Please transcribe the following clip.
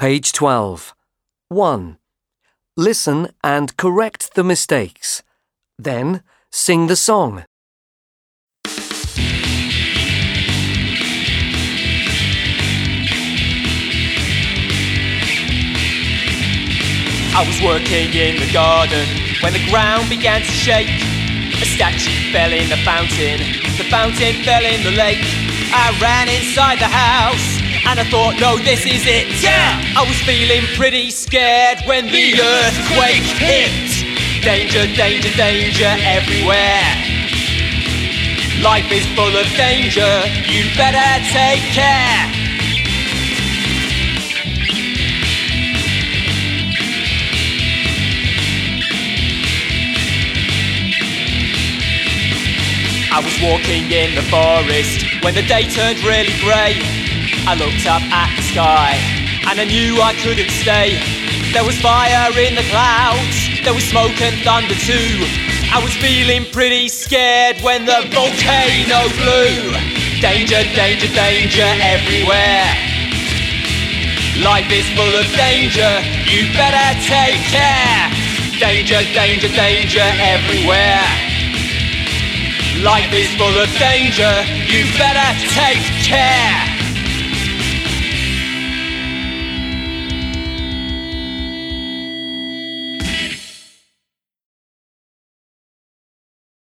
Page 12. 1. Listen and correct the mistakes. Then, sing the song. I was working in the garden when the ground began to shake. A statue fell in the fountain fell in the lake. I ran inside the house and I thought, no, this is it. Yeah! I was feeling pretty scared when the earthquake hit. Danger, danger, danger everywhere. Life is full of danger, you better take care. I was walking in the forest when the day turned really grey. I looked up at the sky and I knew I couldn't stay. There was fire in the clouds, there was smoke and thunder too. I was feeling pretty scared when the volcano blew. Danger, danger, danger everywhere. Life is full of danger, you better take care. Danger, danger, danger everywhere. Life is full of danger, you better take care.